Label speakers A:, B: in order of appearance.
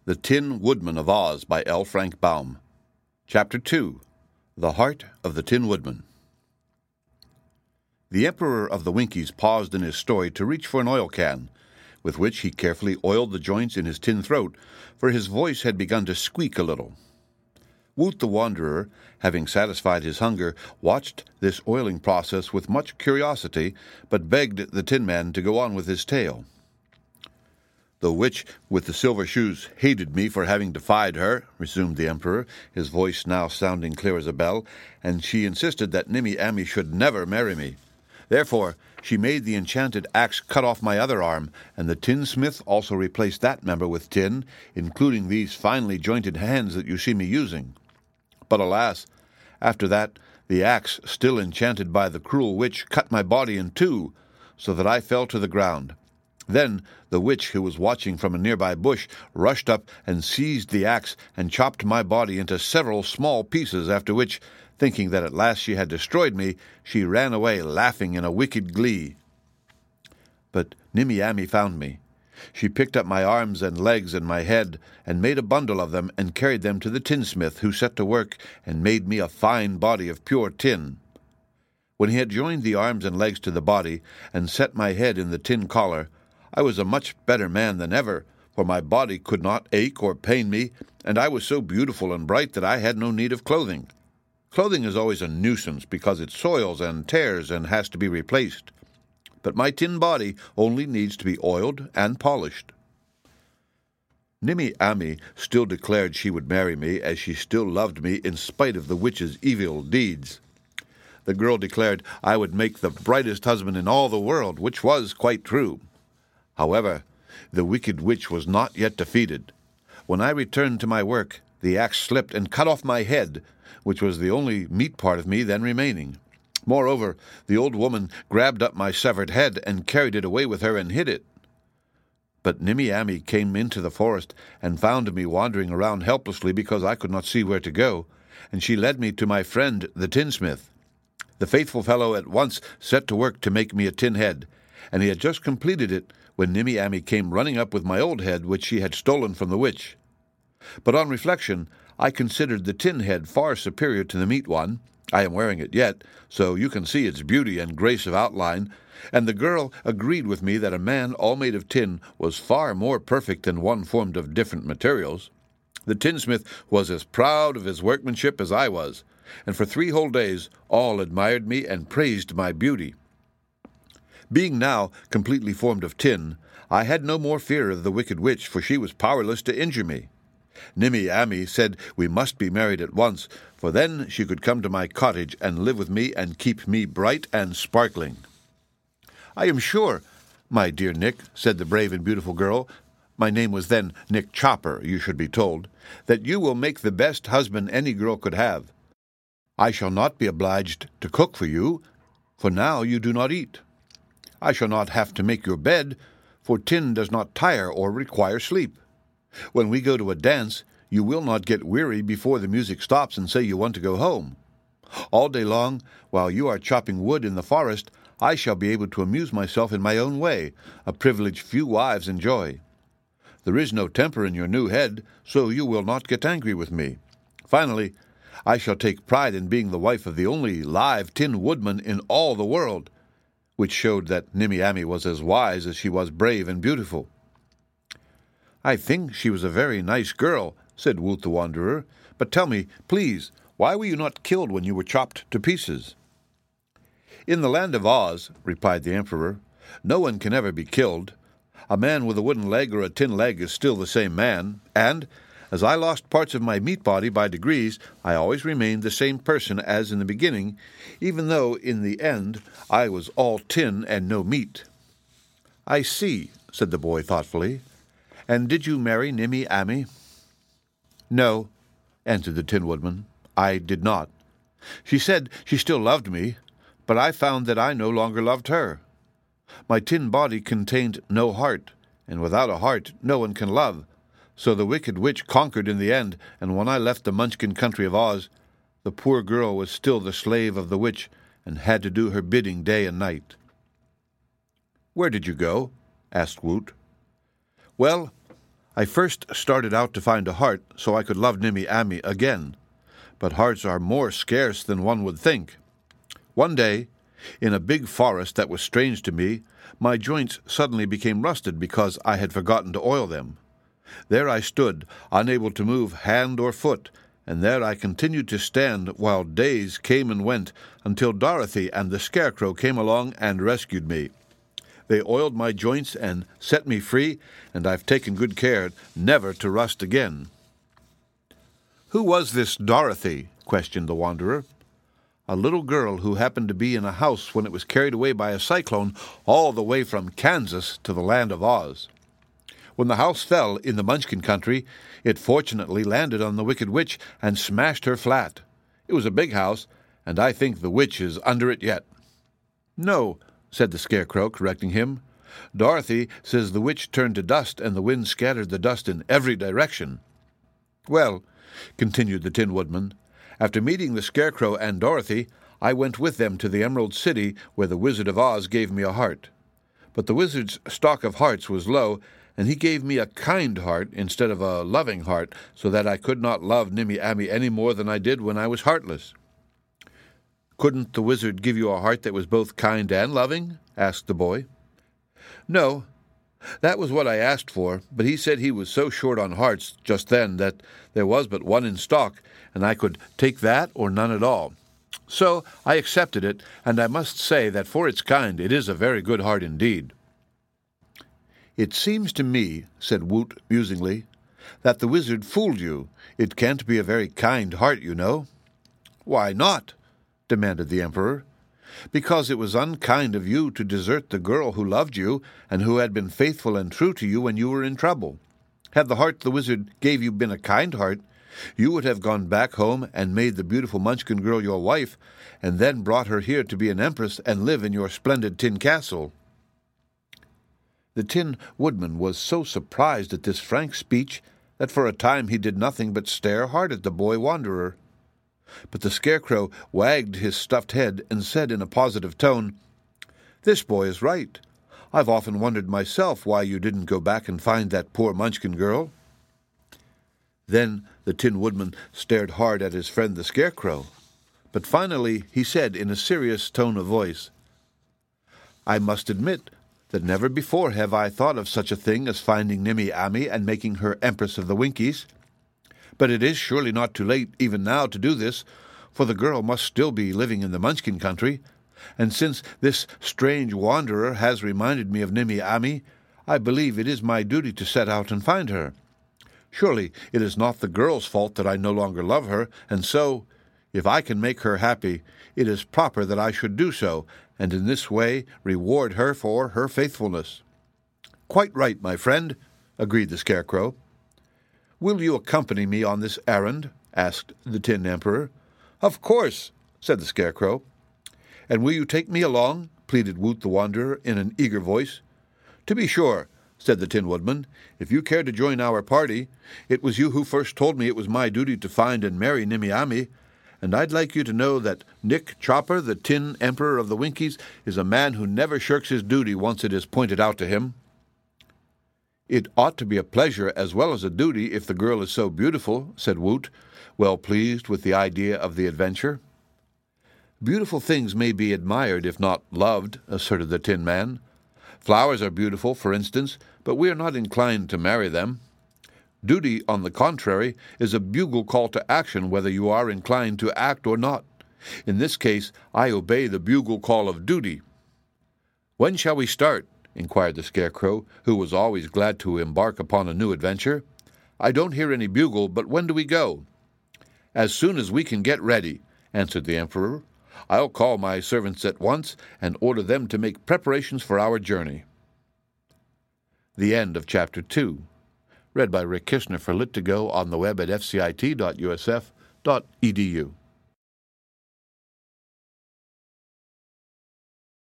A: The Tin Woodman of Oz by L. Frank Baum. Chapter 2. The Heart of the Tin Woodman. The Emperor of the Winkies paused in his story to reach for an oil can, with which he carefully oiled the joints in his tin throat, for his voice had begun to squeak a little. Woot the Wanderer, having satisfied his hunger, watched this oiling process with much curiosity, but begged the Tin Man to go on with his tale. "The witch with the silver shoes hated me for having defied her," resumed the Emperor, his voice now sounding clear as a bell, "and she insisted that Nimmy Ammy should never marry me. Therefore she made the enchanted axe cut off my other arm, and the tinsmith also replaced that member with tin, including these finely jointed hands that you see me using. But alas, after that the axe, still enchanted by the cruel witch, cut my body in two, so that I fell to the ground. Then the witch, who was watching from a nearby bush, rushed up and seized the axe and chopped my body into several small pieces, after which, thinking that at last she had destroyed me, she ran away laughing in a wicked glee. But Nimmy Ammy found me. She picked up my arms and legs and my head, and made a bundle of them, and carried them to the tinsmith, who set to work and made me a fine body of pure tin. When he had joined the arms and legs to the body, and set my head in the tin collar, I was a much better man than ever, for my body could not ache or pain me, and I was so beautiful and bright that I had no need of clothing. Clothing is always a nuisance, because it soils and tears and has to be replaced. But my tin body only needs to be oiled and polished." Nimmy Ammy still declared she would marry me, as she still loved me in spite of the witch's evil deeds. The girl declared I would make the brightest husband in all the world, which was quite true. However, the wicked witch was not yet defeated. When I returned to my work, the axe slipped and cut off my head, which was the only meat part of me then remaining. Moreover, the old woman grabbed up my severed head and carried it away with her and hid it. But Nimmy Ammy came into the forest and found me wandering around helplessly because I could not see where to go, and she led me to my friend the tinsmith. The faithful fellow at once set to work to make me a tin head, and he had just completed it when Nimmy Ammy came running up with my old head, which she had stolen from the witch. But on reflection, I considered the tin head far superior to the meat one. I am wearing it yet, so you can see its beauty and grace of outline, and the girl agreed with me that a man all made of tin was far more perfect than one formed of different materials. The tinsmith was as proud of his workmanship as I was, and for 3 whole days all admired me and praised my beauty. Being now completely formed of tin, I had no more fear of the wicked witch, for she was powerless to injure me. Nimmy Ammy said we must be married at once, for then she could come to my cottage and live with me and keep me bright and sparkling. "I am sure, my dear Nick," said the brave and beautiful girl, my name was then Nick Chopper, you should be told, "that you will make the best husband any girl could have. I shall not be obliged to cook for you, for now you do not eat. I shall not have to make your bed, for tin does not tire or require sleep. When we go to a dance, you will not get weary before the music stops and say you want to go home. All day long, while you are chopping wood in the forest, I shall be able to amuse myself in my own way, a privilege few wives enjoy. There is no temper in your new head, so you will not get angry with me. Finally, I shall take pride in being the wife of the only live tin woodman in all the world," which showed that Nimmy Ammy was as wise as she was brave and beautiful. "I think she was a very nice girl," said Woot the Wanderer, "but tell me, please, why were you not killed when you were chopped to pieces?" "In the land of Oz," replied the Emperor, "no one can ever be killed. A man with a wooden leg or a tin leg is still the same man, and, as I lost parts of my meat body by degrees, I always remained the same person as in the beginning, even though in the end I was all tin and no meat." "I see," said the boy thoughtfully. "And did you marry Nimmy Ammy?" "No," answered the Tin Woodman, "I did not. She said she still loved me, but I found that I no longer loved her. My tin body contained no heart, and without a heart no one can love. So the wicked witch conquered in the end, and when I left the Munchkin country of Oz, the poor girl was still the slave of the witch and had to do her bidding day and night." "Where did you go?" asked Woot. "Well, I first started out to find a heart so I could love Nimmy Ammy again, but hearts are more scarce than one would think. One day, in a big forest that was strange to me, my joints suddenly became rusted because I had forgotten to oil them. There I stood, unable to move hand or foot, and there I continued to stand while days came and went, until Dorothy and the Scarecrow came along and rescued me. They oiled my joints and set me free, and I've taken good care never to rust again." "Who was this Dorothy?" questioned the wanderer. "A little girl who happened to be in a house when it was carried away by a cyclone all the way from Kansas to the land of Oz. When the house fell in the Munchkin country, it fortunately landed on the Wicked Witch and smashed her flat. It was a big house, and I think the witch is under it yet." "No," said the Scarecrow, correcting him. "Dorothy says the witch turned to dust and the wind scattered the dust in every direction." "Well," continued the Tin Woodman, "after meeting the Scarecrow and Dorothy, I went with them to the Emerald City where the Wizard of Oz gave me a heart. But the wizard's stock of hearts was low, and he gave me a kind heart instead of a loving heart, so that I could not love Nimmy Ammy any more than I did when I was heartless." "Couldn't the wizard give you a heart that was both kind and loving?" asked the boy. "No, that was what I asked for, but he said he was so short on hearts just then that there was but one in stock, and I could take that or none at all. So I accepted it, and I must say that for its kind it is a very good heart indeed." "It seems to me," said Woot musingly, "that the wizard fooled you. It can't be a very kind heart, you know." "Why not?" demanded the Emperor. "Because it was unkind of you to desert the girl who loved you and who had been faithful and true to you when you were in trouble. Had the heart the wizard gave you been a kind heart, you would have gone back home and made the beautiful Munchkin girl your wife, and then brought her here to be an empress and live in your splendid tin castle." The Tin Woodman was so surprised at this frank speech that for a time he did nothing but stare hard at the boy wanderer. But the Scarecrow wagged his stuffed head and said in a positive tone, "This boy is right. I've often wondered myself why you didn't go back and find that poor Munchkin girl." Then the Tin Woodman stared hard at his friend the Scarecrow. But finally he said in a serious tone of voice, "I must admit that never before have I thought of such a thing as finding Nimmy Ammy and making her Empress of the Winkies. But it is surely not too late even now to do this, for the girl must still be living in the Munchkin country, and since this strange wanderer has reminded me of Nimmy Ammy, I believe it is my duty to set out and find her. Surely it is not the girl's fault that I no longer love her, and so, if I can make her happy, it is proper that I should do so, and in this way reward her for her faithfulness." "Quite right, my friend," agreed the Scarecrow. "Will you accompany me on this errand?" asked the Tin Emperor. "Of course," said the Scarecrow. "And will you take me along?" pleaded Woot the Wanderer in an eager voice. "To be sure," said the Tin Woodman. "If you care to join our party, it was you who first told me it was my duty to find and marry Nimmy Ammy, and I'd like you to know that Nick Chopper, the Tin Emperor of the Winkies, is a man who never shirks his duty once it is pointed out to him." "It ought to be a pleasure as well as a duty if the girl is so beautiful," said Woot, well pleased with the idea of the adventure. "Beautiful things may be admired if not loved," asserted the Tin Man. "Flowers are beautiful, for instance, but we are not inclined to marry them. Duty, on the contrary, is a bugle call to action whether you are inclined to act or not. In this case, I obey the bugle call of duty." "When shall we start?" inquired the Scarecrow, who was always glad to embark upon a new adventure. "I don't hear any bugle, but when do we go?" "As soon as we can get ready," answered the Emperor. "I'll call my servants at once and order them to make preparations for our journey." The end of Chapter 2. Read by Rick Kishner for Lit2Go on the web at fcit.usf.edu.